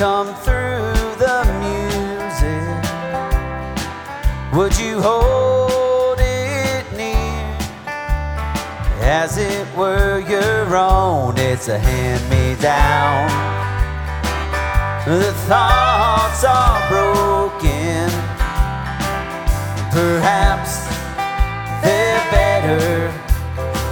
come through the music, would you hold it near as it were your own? It's a hand-me-down. The thoughts